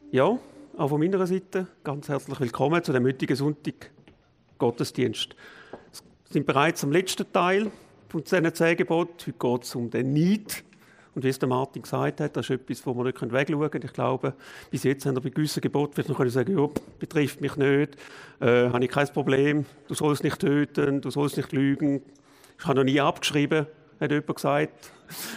Ja, auch von meiner Seite ganz herzlich willkommen zu dem heutigen Sonntag Gottesdienst. Wir sind bereits am letzten Teil von diesen 10 Geboten. Heute geht es um den Neid. Und wie es der Martin gesagt hat, das ist etwas, wo wir nicht wegschauen können. Ich glaube, bis jetzt haben wir bei gewissen Geboten noch sagen, ja, betrifft mich nicht, habe ich kein Problem, du sollst nicht töten, du sollst nicht lügen. Ich habe noch nie abgeschrieben, hat jemand gesagt.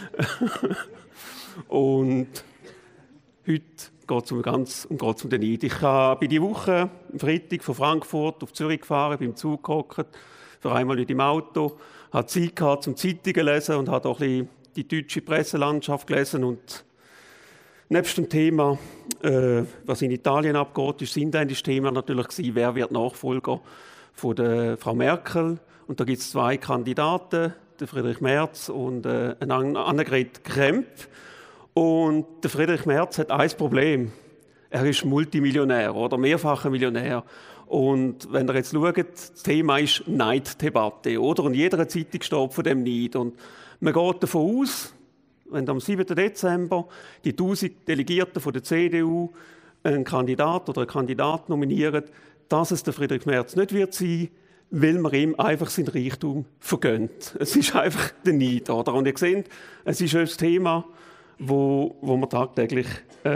Und heute geht es um den Neid. Ich bin diese Woche am Freitag von Frankfurt auf Zürich gefahren, bin im Zug gehockt, für einmal nicht im Auto, hatte Zeit gehabt zum Zeitungen lesen und habe auch ein bisschen die deutsche Presselandschaft gelesen. Und nebst dem Thema, was in Italien abgeht, ist das inländische Thema natürlich gewesen, wer wird Nachfolger von der Frau Merkel. Und da gibt es 2 Kandidaten, der Friedrich Merz und Annegret Kramp. Und der Friedrich Merz hat ein Problem. Er ist Multimillionär oder mehrfacher Millionär. Und wenn ihr jetzt schaut, das Thema ist Neiddebatte, oder? Und jeder Zeitung steht von dem Neid. Und man geht davon aus, wenn am 7. Dezember die 1000 Delegierten von der CDU einen Kandidat oder eine Kandidat nominieren, dass es der Friedrich Merz nicht wird sein, weil man ihm einfach seinen Reichtum vergönnt. Es ist einfach der Neid, oder? Und ihr seht, es ist ein Thema, wo man tagtäglich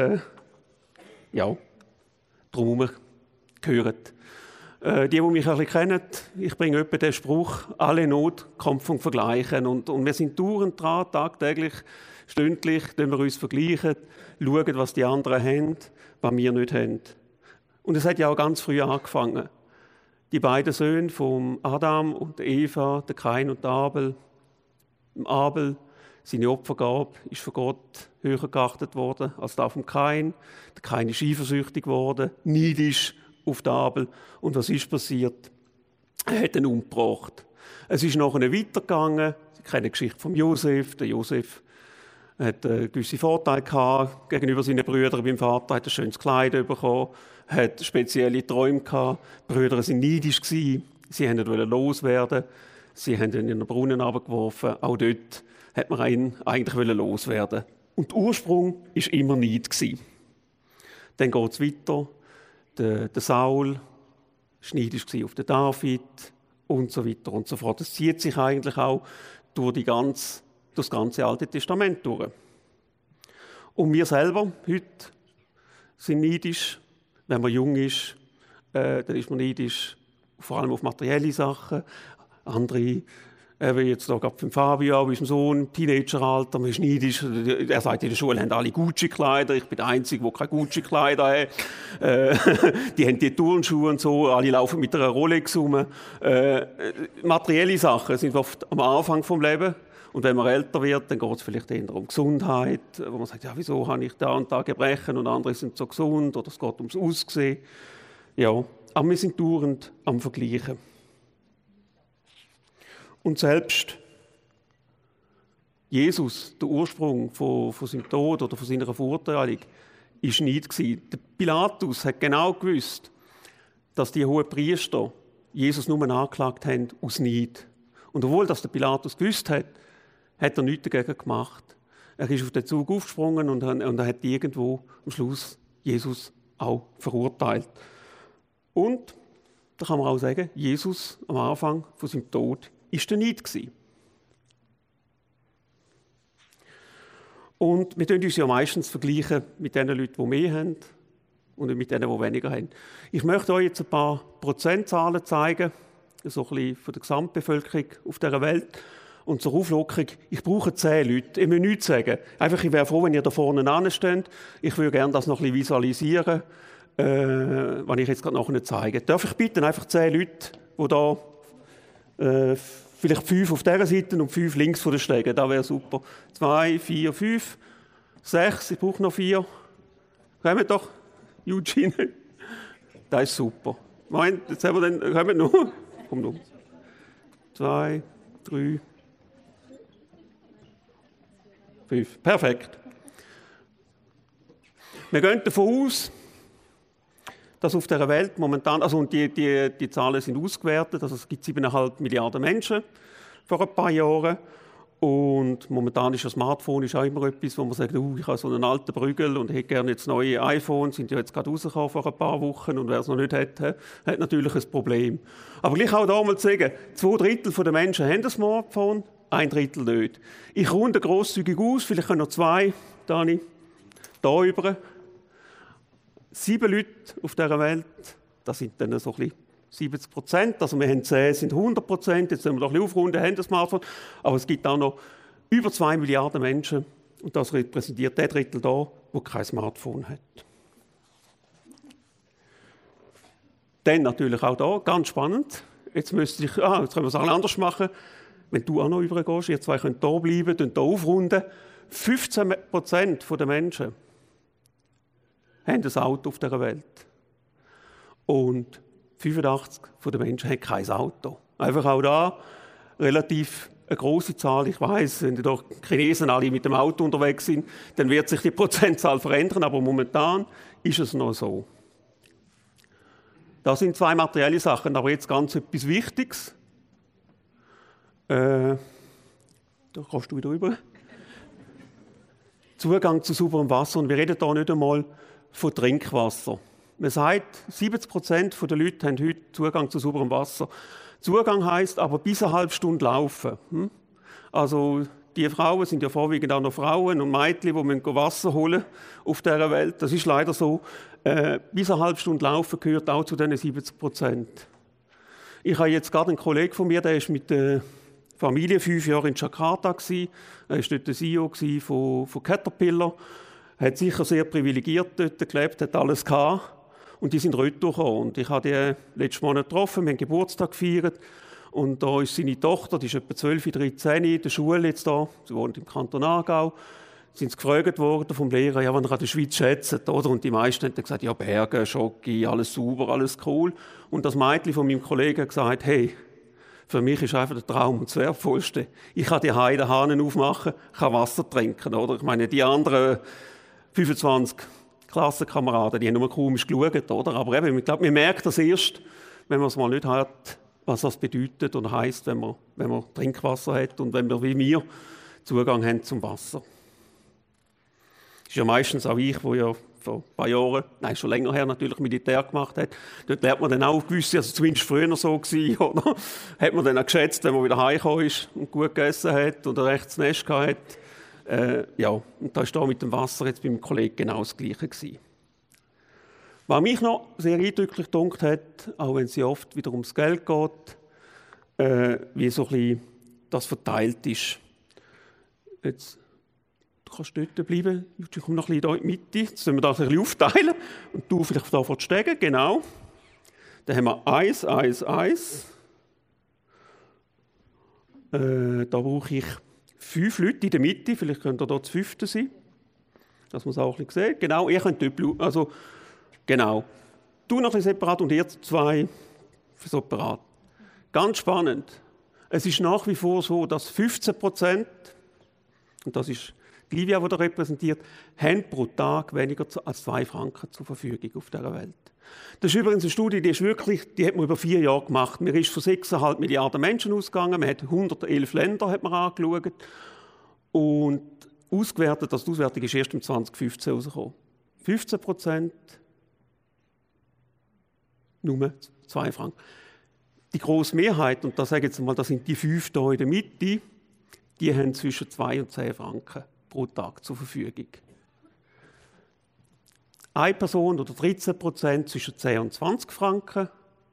drum hören. Die mich ein bisschen kennen, ich bringe etwa den Spruch, alle Not kommt vom Vergleichen. Und wir sind dauernd dran, tagtäglich, stündlich, wenn wir uns vergleichen, schauen, was die anderen haben, was wir nicht haben. Und es hat ja auch ganz früh angefangen. Die beiden Söhne von Adam und Eva, der Kain und der Abel. Abel, seine Opfergabe ist von Gott höher geachtet worden als das von Kain. Der Kain ist eifersüchtig geworden, neidisch auf den Abel. Und was ist passiert? Er hat ihn umgebracht. Es ist nachher weitergegangen. Sie kennen die Geschichte von Josef. Der Josef hat gewisse Vorteile gehabt gegenüber seinen Brüdern. Beim Vater hat ein schönes Kleid bekommen, hat spezielle Träume gehabt. Die Brüder waren neidisch gewesen. Sie wollten ihn loswerden. Sie haben ihn in den Brunnen runtergeworfen. Auch dort hat man ihn eigentlich loswerden. Und der Ursprung war immer Neid gewesen. Dann geht es weiter. Der Saul war neidisch auf den David und so weiter und so fort. Das zieht sich eigentlich auch durch das ganze Alte Testament durch. Und wir selber heute sind neidisch. Wenn man jung ist, dann ist man neidisch, vor allem auf materielle Sachen. Andere, wie jetzt da gerade für Fabio, unserem Sohn, Teenageralter, man ist neidisch. Er sagt, in der Schule haben alle Gucci-Kleider, ich bin der Einzige, der keine Gucci-Kleider hat. Die haben die Turnschuhe und so, alle laufen mit einer Rolex rum. Materielle Sachen sind oft am Anfang des Lebens. Und wenn man älter wird, dann geht es vielleicht eher um Gesundheit, wo man sagt, ja, wieso habe ich da und da Gebrechen und andere sind so gesund, oder es geht ums Aussehen. Ja, aber wir sind dauernd am Vergleichen. Und selbst Jesus, der Ursprung von seinem Tod oder von seiner Verurteilung, war Neid gewesen. Der Pilatus hat genau gewusst, dass die Hohenpriester Jesus nur angeklagt haben aus Neid. Und obwohl das der Pilatus gewusst hat, hat er nichts dagegen gemacht. Er ist auf den Zug aufgesprungen und er hat irgendwo am Schluss Jesus auch verurteilt. Und, da kann man auch sagen, Jesus am Anfang von seinem Tod war der Neid gewesen. Und wir vergleichen uns ja meistens vergleichen mit den Leuten, die mehr haben und mit denen, die weniger haben. Ich möchte euch jetzt ein paar Prozentzahlen zeigen, so ein bisschen von der Gesamtbevölkerung auf dieser Welt. Und zur Auflockerung, ich brauche 10 Leute. Ich will nichts sagen. Einfach, ich wäre froh, wenn ihr da vorne ansteht. Ich würde gerne das noch ein bisschen visualisieren, was ich jetzt gerade noch nicht zeige. Darf ich bitten, einfach 10 Leute, die da vielleicht 5 auf dieser Seite und 5 links von der Stege. Das wäre super. 2, 4, 5, 6. Ich brauche noch 4. Kommt doch, Eugene. Das ist super. Moment, jetzt haben wir dann, kommt noch. Komm noch. 2, 3, 5. Perfekt. Wir gehen davon aus, dass auf dieser Welt momentan, also und die Zahlen sind ausgewertet, also es gibt 7,5 Milliarden Menschen vor ein paar Jahren Und momentan ist das Smartphone auch immer etwas, wo man sagt, ich habe so einen alten Prügel und hätte gerne jetzt neue iPhones, sind ja jetzt gerade rausgekommen vor ein paar Wochen und wer es noch nicht hat, hat natürlich ein Problem. Aber gleich auch da mal zu sagen, 2/3 der Menschen haben ein Smartphone, 1/3 nicht. Ich runde grosszügig aus, vielleicht können noch 2, Dani, da über. 7 Leute auf dieser Welt, das sind dann so ein bisschen 70%, also wir haben 10, sind 100%, jetzt müssen wir doch ein bisschen aufrunden, haben ein Smartphone, aber es gibt auch noch über 2 Milliarden Menschen und das repräsentiert der Drittel da, der kein Smartphone hat. Dann natürlich auch da, ganz spannend, jetzt können wir es auch anders machen, wenn du auch noch übergehst, ihr zwei könnt da bleiben, hier aufrunden, 15% der Menschen haben ein Auto auf dieser Welt und 85% der Menschen haben kein Auto. Einfach auch da relativ eine grosse Zahl. Ich weiss, wenn die Chinesen alle mit dem Auto unterwegs sind, dann wird sich die Prozentzahl verändern, aber momentan ist es noch so. Das sind 2 materielle Sachen, aber jetzt ganz etwas Wichtiges. Da kommst du wieder rüber. Zugang zu sauberem Wasser. Und wir reden hier nicht einmal von Trinkwasser. Man sagt, 70% der Leute haben heute Zugang zu sauberem Wasser. Zugang heisst aber bis eine halbe Stunde laufen. Also die Frauen sind ja vorwiegend auch noch Frauen und Mädchen, die Wasser holen auf dieser Welt. Das ist leider so. Bis eine halbe Stunde laufen gehört auch zu diesen 70%. Ich habe jetzt gerade einen Kollegen von mir, der ist mit der Familie 5 Jahre in Jakarta gewesen. Er war dort der CEO von Caterpillar. Er hat sicher sehr privilegiert dort gelebt, hat alles gehabt. Und die sind retour gekommen. Und ich habe die letzten Monate getroffen, wir haben Geburtstag gefeiert. Und da ist seine Tochter, die ist etwa 12, 13, in der Schule jetzt da. Sie wohnt im Kanton Aargau. Sind sie gefragt worden vom Lehrer, ja, was ihr an der Schweiz schätzt, oder? Und die meisten haben gesagt, ja, Berge, Schoki, alles sauber, alles cool. Und das Mädchen von meinem Kollegen hat gesagt, hey, für mich ist einfach der Traum das Wertvollste. Ich kann die Heide Hahnen aufmachen, kann Wasser trinken, oder? Ich meine, die anderen 25 Klassenkameraden, die haben nur komisch geschaut, oder? Aber eben, ich glaube, man merkt das erst, wenn man es mal nicht hat, was das bedeutet und heisst, wenn man Trinkwasser hat und wenn wir wie wir Zugang haben zum Wasser. Das ist ja meistens auch ich, der ja vor ein paar Jahren, nein, schon länger her natürlich, Militär gemacht hat. Dort lernt man dann auch gewisse, also zumindest früher so gewesen, oder? Hat man dann auch geschätzt, wenn man wieder heimgekommen ist und gut gegessen hat und ein rechtes Nest gehabt hat. Ja, und da ist da mit dem Wasser jetzt bei meinem Kollegen genau das Gleiche gewesen. Was mich noch sehr eindrücklich gedunkt hat, auch wenn es ja oft wieder ums Geld geht, wie so ein bisschen das verteilt ist. Jetzt, du kannst dort bleiben, ich komme noch ein bisschen hier in die Mitte, jetzt müssen wir das ein bisschen aufteilen und du vielleicht da vor die Stege, genau. Dann haben wir 1, 1, 1. Da brauche ich 5 Leute in der Mitte, vielleicht könnt ihr hier das 5. sein, dass man es auch ein bisschen sieht. Genau, ihr könnt dort bleiben, also genau. Du noch ein bisschen separat und ihr 2 separat. Ganz spannend. Es ist nach wie vor so, dass 15%, und das ist die Livia, die da repräsentiert, haben pro Tag weniger als 2 Franken zur Verfügung auf dieser Welt. Das ist übrigens eine Studie, die hat man über 4 Jahre gemacht. Man ist von 6,5 Milliarden Menschen ausgegangen, man hat 111 Länder hat man angeschaut und ausgewertet, die Auswertung ist erst im 2015 rausgekommen. 15%, nur 2 Franken. Die grosse Mehrheit, und da sage ich jetzt mal, das sind die 5 hier in der Mitte, die haben zwischen 2 und 10 Franken pro Tag zur Verfügung. Eine Person oder 13% zwischen 10 und 20 Franken.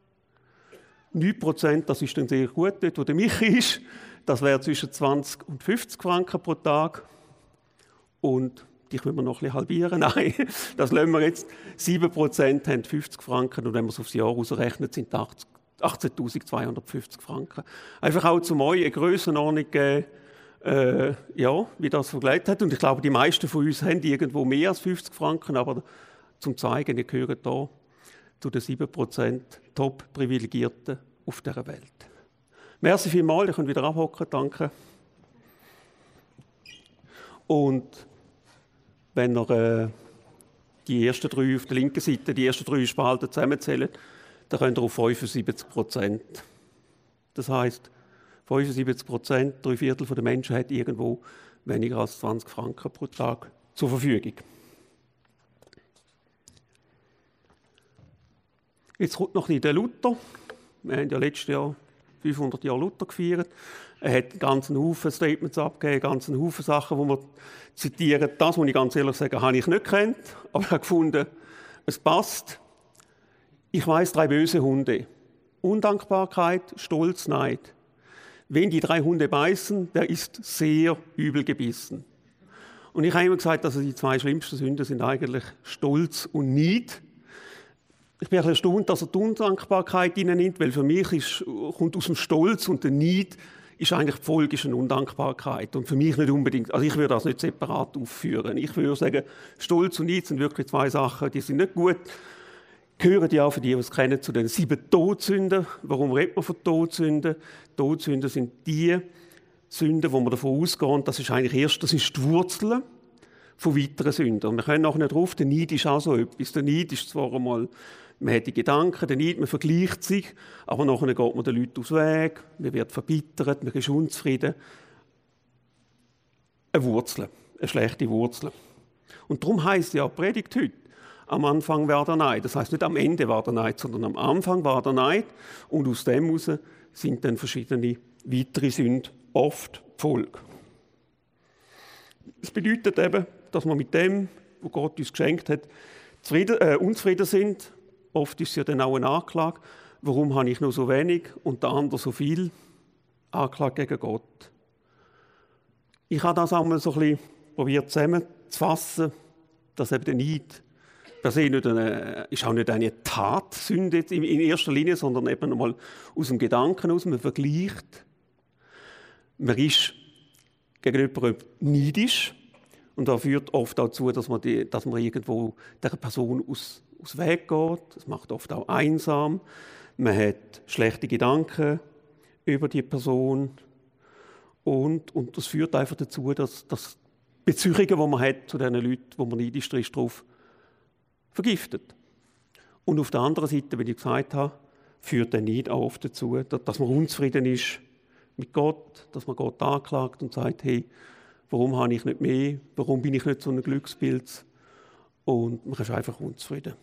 9%, das ist dann sehr gut, dort wo der Michi ist. Das wäre zwischen 20 und 50 Franken pro Tag. Und die können wir noch ein bisschen halbieren. Nein, das lassen wir jetzt. 7% haben 50 Franken und wenn man es aufs Jahr ausrechnet, sind es 18.250 Franken. Einfach auch zum euch eine Grössenordnung geben, ja, wie das vergleicht hat. Und ich glaube, die meisten von uns haben irgendwo mehr als 50 Franken, aber zum Zeigen, ihr gehört hier zu den 7% Top-Privilegierten auf dieser Welt. Merci vielmals, ihr könnt wieder abhocken, danke. Und wenn ihr die ersten 3 auf der linken Seite, die ersten 3 Spalten zusammenzählt, dann könnt ihr auf 75%. Das heisst, 75%, 3/4 der Menschen hat irgendwo weniger als 20 Franken pro Tag zur Verfügung. Jetzt kommt noch ein bisschen der Luther. Wir haben ja letztes Jahr 500 Jahre Luther gefeiert. Er hat einen ganzen Haufen Statements abgegeben, einen ganzen Haufen Sachen, die wir zitieren. Das, muss ich ganz ehrlich sagen, habe ich nicht gekannt, aber ich habe gefunden, es passt. Ich weiss 3 böse Hunde. Undankbarkeit, Stolz, Neid. Wenn die 3 Hunde beißen, der ist sehr übel gebissen. Und ich habe immer gesagt, also die 2 schlimmsten Sünden sind eigentlich Stolz und Neid. Ich bin ein bisschen erstaunt, dass er die Undankbarkeit nimmt, weil für mich kommt aus dem Stolz und der Neid ist eigentlich die Folge eine Undankbarkeit. Und für mich nicht unbedingt, also ich würde das nicht separat aufführen. Ich würde sagen, Stolz und Neid sind wirklich 2 Sachen, die sind nicht gut. Gehören die auch für die es kennen, zu den 7 Todsünden. Warum redet man von Todsünden? Todsünden sind die Sünden, wo man davon ausgehen, das ist die Wurzel von weiteren Sünden. Und wir können nachher drauf, der Neid ist auch so etwas. Der Neid ist zwar einmal, man hat die Gedanken, der Neid, man vergleicht sich, aber nachher geht man den Leuten aus dem Weg, man wird verbittert, man ist unzufrieden. Eine Wurzel, eine schlechte Wurzel. Und darum heisst ja Predigt heute, am Anfang war der Neid. Das heisst nicht am Ende war der Neid, sondern am Anfang war der Neid. Und aus dem heraus sind dann verschiedene weitere Sünden oft die Folge. Das bedeutet eben, dass wir mit dem, was Gott uns geschenkt hat, unzufrieden sind. Oft ist es ja dann auch eine Anklage. Warum habe ich nur so wenig und der andere so viel? Anklage gegen Gott. Ich habe das auch mal so ein bisschen probiert zusammenzufassen, dass eben der Neid per se ist auch nicht eine Tatsünde in erster Linie, sondern eben einmal aus dem Gedanken aus, man vergleicht. Man ist gegenüber neidisch und das führt oft dazu, dass man irgendwo der Person aus Weg geht. Das macht oft auch einsam. Man hat schlechte Gedanken über die Person und das führt einfach dazu, dass Beziehungen, die man hat zu den Leuten, wo man neidisch ist, drauf vergiftet. Und auf der anderen Seite, wie ich gesagt habe, führt der Neid auch oft dazu, dass man unzufrieden ist mit Gott, dass man Gott anklagt und sagt, hey, warum habe ich nicht mehr, warum bin ich nicht so ein Glückspilz? Und man ist einfach unzufrieden.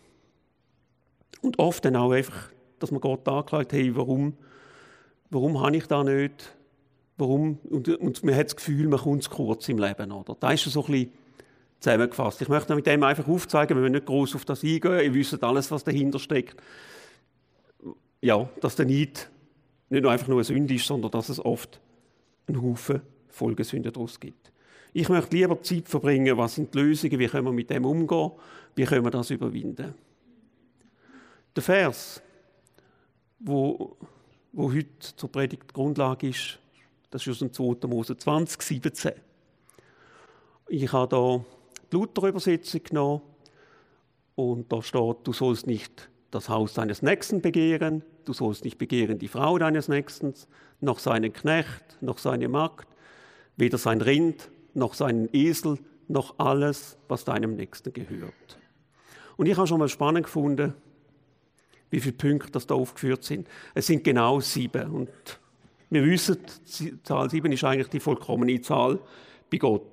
Und oft dann auch einfach, dass man Gott anklagt, hey, warum habe ich da nicht? Warum? Und man hat das Gefühl, man kommt zu kurz im Leben. Oder? Da ist so ein bisschen zusammengefasst. Ich möchte mit dem einfach aufzeigen, wir wollen nicht gross auf das eingehen, ihr wisst alles, was dahinter steckt. Ja, dass der Neid nicht nur einfach nur eine Sünde ist, sondern dass es oft einen Haufen Folgesünden daraus gibt. Ich möchte lieber Zeit verbringen, was sind die Lösungen, wie können wir mit dem umgehen, wie können wir das überwinden. Der Vers, wo heute zur Predigt die Grundlage ist, das ist aus dem 2. Mose 20, 17. Ich habe hier die Luther-Übersetzung genommen und da steht, du sollst nicht das Haus deines Nächsten begehren, du sollst nicht begehren die Frau deines Nächsten, noch seinen Knecht, noch seine Magd, weder sein Rind, noch seinen Esel, noch alles, was deinem Nächsten gehört. Und ich habe schon mal spannend gefunden, wie viele Punkte das da aufgeführt sind. Es sind genau 7. Und wir wissen, die Zahl 7 ist eigentlich die vollkommene Zahl bei Gott.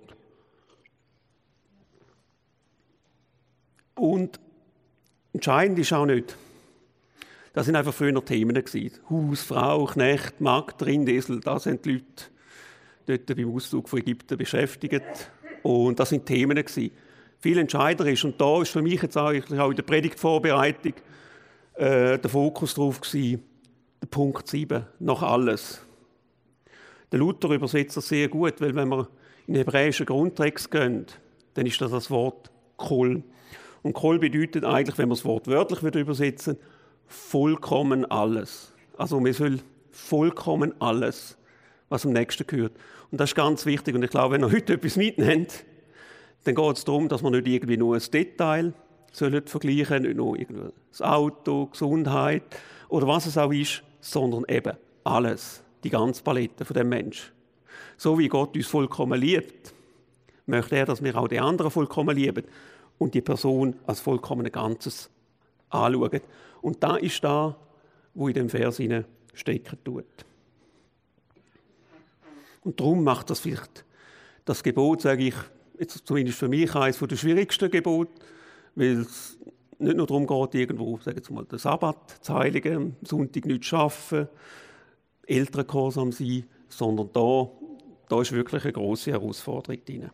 Und entscheidend ist auch nicht, das sind einfach früher Themen gewesen. Haus, Frau, Knecht, Magd, Rind, Esel, das sind die Leute dort beim Auszug von Ägypten beschäftigt. Und das sind Themen gewesen. Viel entscheidender ist, und da ist für mich jetzt auch in der Predigtvorbereitung der Fokus drauf gewesen, der Punkt 7, noch alles. Der Luther übersetzt das sehr gut, weil wenn wir in den hebräischen Grundtext gehen, dann ist das Wort Kol. Und Kol bedeutet eigentlich, wenn man das Wort wörtlich übersetzen würde, vollkommen alles. Also man soll vollkommen alles, was am nächsten gehört. Und das ist ganz wichtig. Und ich glaube, wenn ihr heute etwas mitnehmt, dann geht es darum, dass man nicht irgendwie nur ein Detail vergleichen, nicht nur irgendwie das Auto, Gesundheit oder was es auch ist, sondern eben alles, die ganze Palette von dem Menschen. So wie Gott uns vollkommen liebt, möchte er, dass wir auch die anderen vollkommen lieben und die Person als vollkommenes Ganzes anschauen. Und da ist da, wo in dem Vers stecken tut. Und darum macht das vielleicht das Gebot, sage ich, jetzt zumindest für mich, eines der schwierigsten Gebote, weil es nicht nur darum geht, irgendwo, sagen wir mal, den Sabbat zu heiligen, am Sonntag nicht arbeiten, Elterngehorsam sein, sondern da ist wirklich eine grosse Herausforderung drin.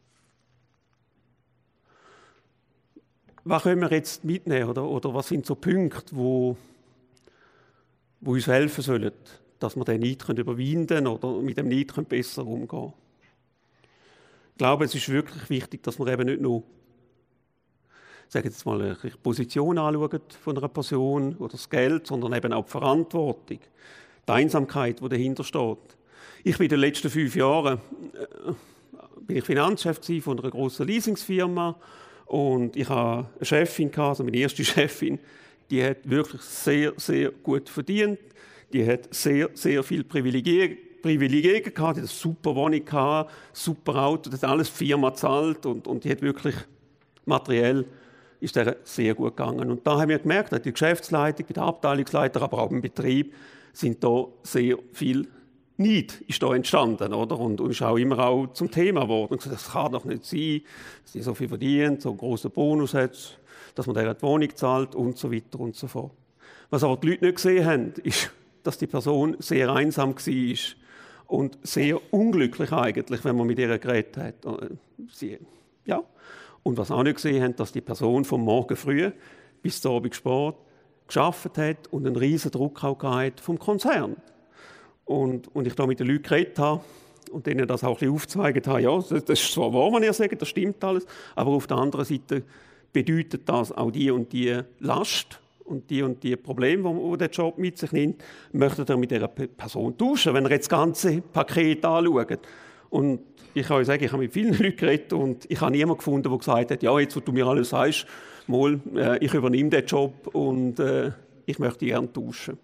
Was können wir jetzt mitnehmen, oder was sind so Punkte, wo uns helfen sollen, dass wir den Neid überwinden können oder mit dem Neid besser umgehen können? Ich glaube, es ist wirklich wichtig, dass wir eben nicht nur, sagen jetzt mal, eine Position anschauen von einer Person oder das Geld, sondern eben auch die Verantwortung, die Einsamkeit, die dahinter steht. Ich bin in den letzten 5 Jahren bin ich Finanzchef von einer grossen Leasingsfirma und ich hatte eine Chefin, also meine erste Chefin, die hat wirklich sehr, sehr gut verdient. Die hat sehr, sehr viele Privilegien gehabt, die hat eine super Wohnung gehabt, super Auto, das hat alles die Firma gezahlt und die hat wirklich materiell ist der sehr gut gegangen. Und da haben wir gemerkt, dass die Geschäftsleitung, der Abteilungsleiter, aber auch im Betrieb, sind da sehr viel Neid ist da entstanden, oder? Und ist auch immer auch zum Thema geworden. Und gesagt, das kann doch nicht sein, dass die so viel verdient, so einen grossen Bonus hat, dass man der die Wohnung zahlt und so weiter und so fort. Was aber die Leute nicht gesehen haben, ist, dass die Person sehr einsam war und sehr unglücklich eigentlich, wenn man mit ihr geredet hat. Ja. Und was auch nicht gesehen haben, dass die Person vom Morgen früh bis zum Abend spät gearbeitet hat und einen riesen Druck auch hatte vom Konzern. Und ich da mit den Leuten geredet habe und denen das auch ein bisschen aufgezeigt habe, ja, das ist zwar wahr, was ihr sagt, das stimmt alles, aber auf der anderen Seite bedeutet das auch die und die Last und die Probleme, die der Job mit sich nimmt, möchtet ihr mit dieser Person tauschen, wenn ihr jetzt das ganze Paket anschaut. Und ich kann euch sagen, ich habe mit vielen Leuten geredet und ich habe niemanden gefunden, der gesagt hat, ja, jetzt, wo du mir alles sagst, mal, ich übernehme den Job und ich möchte gerne tauschen.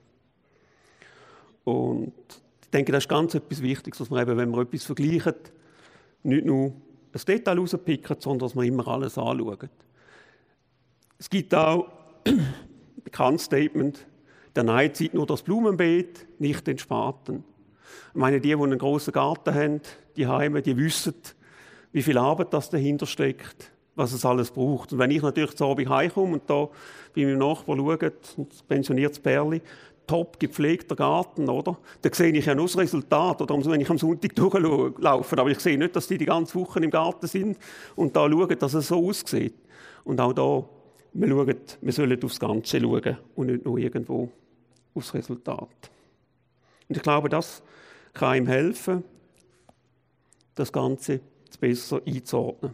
Und ich denke, das ist ganz etwas Wichtiges, dass man eben, wenn man etwas vergleicht, nicht nur ein Detail rauspicken, sondern dass man immer alles anschaut. Es gibt auch ein bekanntes Statement, der Neid sieht nur das Blumenbeet, nicht den Spaten. Ich meine, die einen grossen Garten haben, die Heime, die wissen, wie viel Arbeit das dahinter steckt, was es alles braucht. Und wenn ich natürlich zu Abend heimkomme und da bei meinem Nachbarn schaue, ein pensioniertes Pärchen, top gepflegter Garten, oder? Dann sehe ich ja nur das Resultat, oder wenn ich am Sonntag durchlaufe. Aber ich sehe nicht, dass die ganze Woche im Garten sind und da schauen, dass es so aussieht. Und auch da, wir sollen aufs Ganze schauen und nicht nur irgendwo aufs Resultat. Und ich glaube, das kann ihm helfen, das Ganze besser einzuordnen.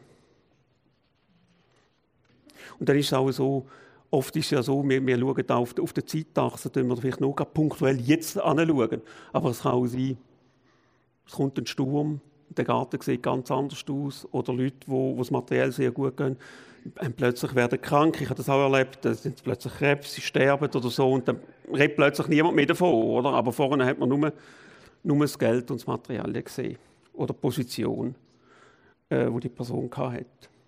Und dann ist es auch so, oft ist es ja so, wir schauen auf der Zeitachse, da wir vielleicht nur punktuell jetzt anschauen. Aber es kann auch sein, es kommt ein Sturm, der Garten sieht ganz anders aus. Oder Leute, wo es materiell sehr gut geht, plötzlich werden krank. Ich habe das auch erlebt, da sind plötzlich Krebs, sie sterben oder so. Und dann redet plötzlich niemand mehr davon. Oder? Aber vorher hat man nur das Geld und das Material gesehen. Oder die Position, die die Person hatte.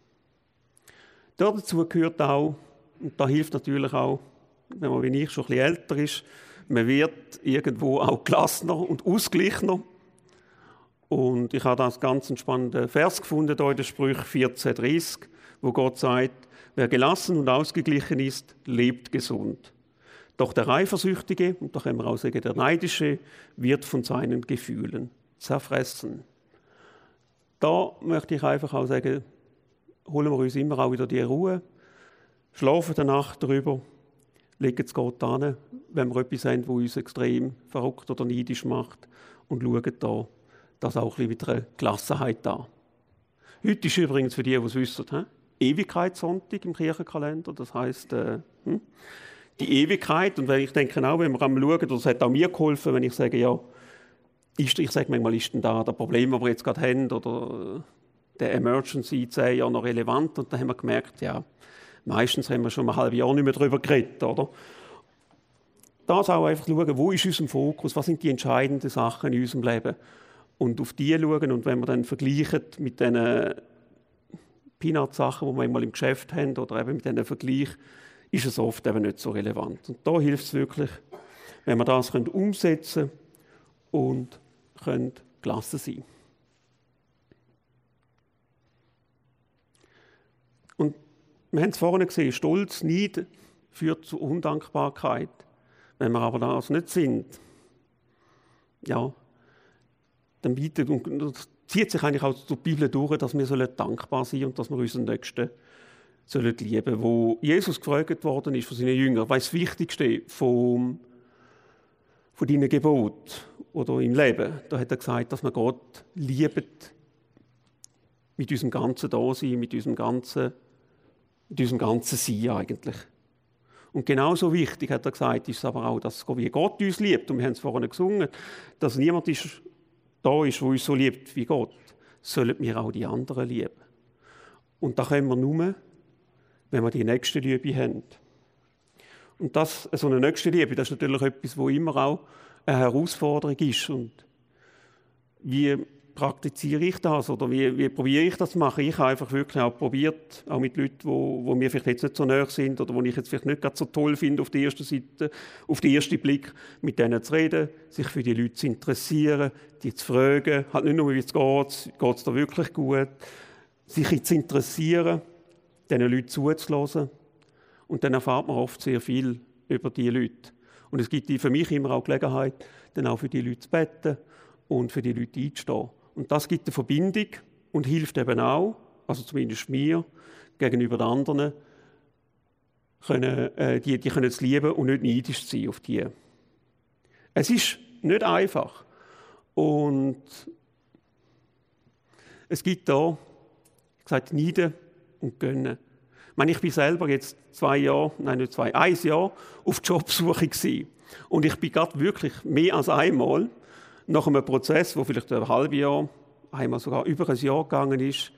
Dazu gehört auch, und da hilft natürlich auch, wenn man wie ich schon ein bisschen älter ist, man wird irgendwo auch gelassener und ausgeglichener. Und ich habe da einen ganz spannenden Vers gefunden, hier in der Sprüche 14,30, wo Gott sagt, wer gelassen und ausgeglichen ist, lebt gesund. Doch der Eifersüchtige, und da können wir auch sagen, der Neidische, wird von seinen Gefühlen zerfressen. Da möchte ich einfach auch sagen, holen wir uns immer auch wieder die Ruhe, schlafen eine Nacht darüber, legen es Gott an, wenn wir etwas haben, das uns extrem verrückt oder neidisch macht, und schauen da das auch ein bisschen mit einer Gelassenheit an. Heute ist übrigens für die es wissen, Ewigkeitssonntag im Kirchenkalender, das heisst, die Ewigkeit. Und wenn ich denke auch, wenn wir am schauen, das hat auch mir geholfen, wenn ich sage, ja, ich sage manchmal, ist denn da das Problem, das wir jetzt gerade haben, oder der Emergency 10 Jahre noch relevant? Und dann haben wir gemerkt, ja, meistens haben wir schon ein halbes Jahr nicht mehr darüber geredet, oder? Das auch einfach schauen, wo ist unser Fokus, was sind die entscheidenden Sachen in unserem Leben? Und auf die schauen, und wenn wir dann vergleichen mit diesen Peanut-Sachen, die wir einmal im Geschäft haben, oder eben mit diesen Vergleich, ist es oft eben nicht so relevant. Und da hilft es wirklich, wenn wir das umsetzen können und können gelassen sein. Und wir haben es vorhin gesehen, Stolz, Neid führt zu Undankbarkeit. Wenn wir aber das nicht sind, ja, dann bietet und zieht sich eigentlich auch durch die Bibel durch, dass wir dankbar sein sollen und dass wir unseren Nächsten sollen lieben. Wo Jesus gefragt worden ist von seinen Jüngern, was ist das Wichtigste von deinen Geboten oder im Leben, da hat er gesagt, dass wir Gott lieben mit unserem ganzen Dasein, mit unserem ganzen Sein eigentlich. Und genauso wichtig, hat er gesagt, ist es aber auch, dass wie Gott uns liebt. Und wir haben es vorhin gesungen, dass niemand da ist, der uns so liebt wie Gott, sollen wir auch die anderen lieben. Und da können wir nur, wenn wir die Nächstenliebe haben. Und so eine Nächstenliebe, das ist natürlich etwas, wo immer auch eine Herausforderung ist. Und wie praktiziere ich das oder wie probiere ich das zu machen? Ich habe einfach wirklich auch probiert, auch mit Leuten, die mir vielleicht jetzt nicht so nahe sind oder die ich jetzt vielleicht nicht gerade so toll finde auf der ersten Seite, auf den ersten Blick, mit denen zu reden, sich für die Leute zu interessieren, die zu fragen, halt nicht nur, wie es geht es da wirklich gut, sich zu interessieren, diesen Leuten zuzulassen. Und dann erfahrt man oft sehr viel über diese Leute. Und es gibt für mich immer auch Gelegenheit, dann auch für die Leute zu beten und für die Leute einzustehen. Und das gibt eine Verbindung und hilft eben auch, also zumindest mir, gegenüber den anderen, die können es lieben und nicht neidisch sein auf die. Es ist nicht einfach. Und es gibt da, wie gesagt, Neiden und Gönnen. Ich bin selber jetzt ein Jahr auf Jobsuche gewesen. Und ich bin gerade wirklich mehr als einmal nach einem Prozess, der vielleicht ein halbes Jahr, einmal sogar über ein Jahr gegangen ist,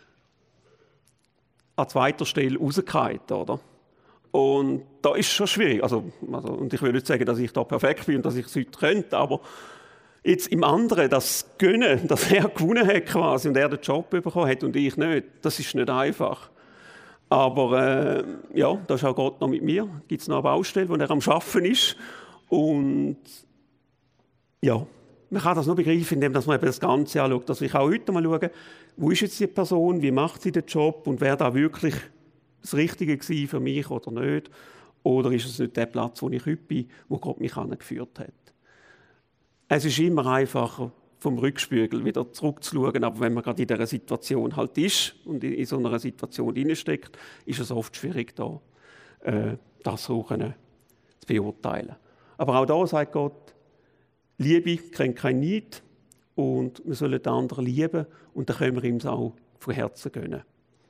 an zweiter Stelle rausgefallen, oder? Und da ist es schon schwierig. Und ich will nicht sagen, dass ich da perfekt bin und dass ich es heute könnte, aber jetzt im anderen, das Gönnen, dass er gewonnen hat quasi und er den Job bekommen hat und ich nicht, das ist nicht einfach. Aber da ist auch Gott noch mit mir. Gibt es noch eine Baustelle, wo er am Arbeiten ist. Und ja, man kann das nur begreifen, indem man eben das Ganze anschaut. Dass ich auch heute mal schaue, wo ist jetzt die Person, wie macht sie den Job und wäre da wirklich das Richtige gewesen für mich oder nicht? Oder ist es nicht der Platz, wo ich heute bin, wo Gott mich angeführt hat? Es ist immer einfacher, vom Rückspiegel wieder zurückzuschauen, aber wenn man gerade in dieser Situation halt ist und in so einer Situation drinsteckt, ist es oft schwierig, das so zu beurteilen. Aber auch da sagt Gott, Liebe kennt keinen Neid und wir sollen den anderen lieben und dann können wir ihm es auch von Herzen gönnen.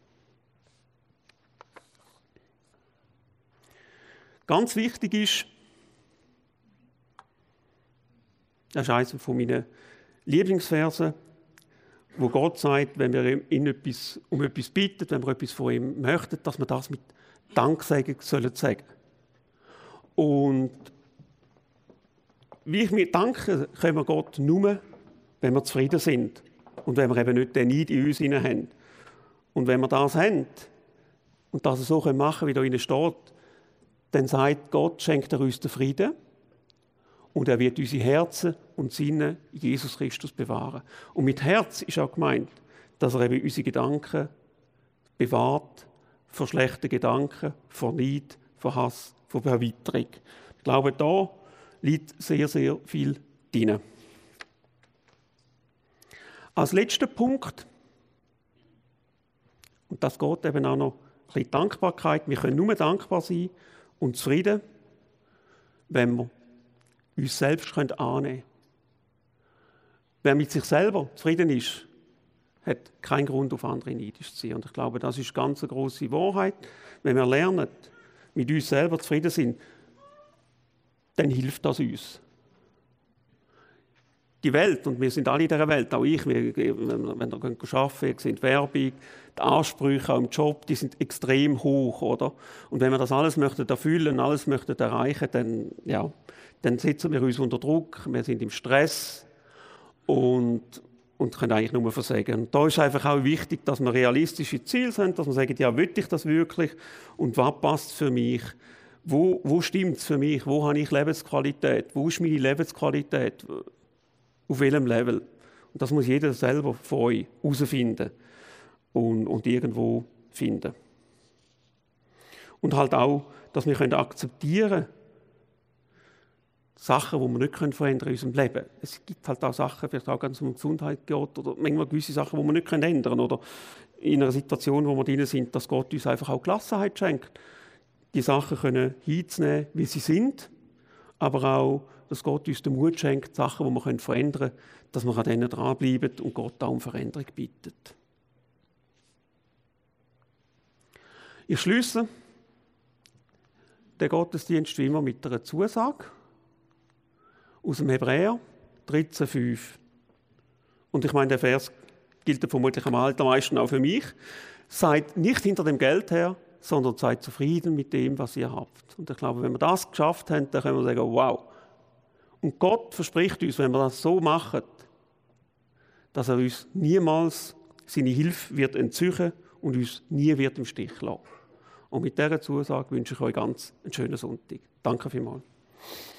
Ganz wichtig ist, das ist eines von meinen Lieblingsverse, wo Gott sagt, wenn wir ihn um etwas bitten, wenn wir etwas von ihm möchten, dass wir das mit Danksagen sagen sollen. Und wie ich mir danke, können wir Gott nur, wenn wir zufrieden sind und wenn wir eben nicht den Neid in uns haben. Und wenn wir das haben und das so machen können, wie da innen steht, dann sagt Gott, schenkt er uns den Frieden und er wird unsere Herzen und Sinne in Jesus Christus bewahren. Und mit Herz ist auch gemeint, dass er eben unsere Gedanken bewahrt vor schlechten Gedanken, vor Neid, vor Hass, vor Verwitterung. Ich glaube, da liegt sehr, sehr viel drin. Als letzter Punkt, und das geht eben auch noch ein bisschen Dankbarkeit. Wir können nur dankbar sein und zufrieden, wenn wir uns selbst annehmen können. Wer mit sich selber zufrieden ist, hat keinen Grund, auf andere neidisch zu sein. Und ich glaube, das ist ganz eine grosse Wahrheit. Wenn wir lernen, mit uns selber zufrieden sind, dann hilft das uns. Die Welt, und wir sind alle in dieser Welt, auch ich, wenn wir arbeiten, sind Werbung, die Ansprüche auch im Job, die sind extrem hoch, oder? Und wenn wir das alles möchten erfüllen, alles möchten erreichen, dann setzen wir uns unter Druck, wir sind im Stress und können eigentlich nur versagen. Und da ist einfach auch wichtig, dass wir realistische Ziele haben, dass wir sagen, ja, will ich das wirklich und was passt für mich? Wo stimmt es für mich? Wo habe ich Lebensqualität? Wo ist meine Lebensqualität? Auf welchem Level? Und das muss jeder selber von euch herausfinden und irgendwo finden. Und halt auch, dass wir akzeptieren können, Sachen, die wir nicht verändern können in unserem Leben. Es gibt halt auch Sachen, vielleicht auch ganz um Gesundheit geht, oder manchmal gewisse Sachen, die wir nicht ändern können. Oder in einer Situation, wo wir drin sind, dass Gott uns einfach auch Gelassenheit schenkt. Die Sachen können hinzunehmen, wie sie sind, aber auch, dass Gott uns den Mut schenkt, Sachen, die wir verändern können, dass wir an denen dranbleiben und Gott auch um Veränderung bittet. Ich schliesse den Gottesdienst wie immer mit einer Zusage aus dem Hebräer 13,5. Und ich meine, der Vers gilt vermutlich am allermeisten auch für mich. Seid nicht hinter dem Geld her, sondern seid zufrieden mit dem, was ihr habt. Und ich glaube, wenn wir das geschafft haben, dann können wir sagen, wow. Und Gott verspricht uns, wenn wir das so machen, dass er uns niemals seine Hilfe wird entzüchen und uns nie wird im Stich lassen. Und mit dieser Zusage wünsche ich euch ganz einen schönen Sonntag. Danke vielmals.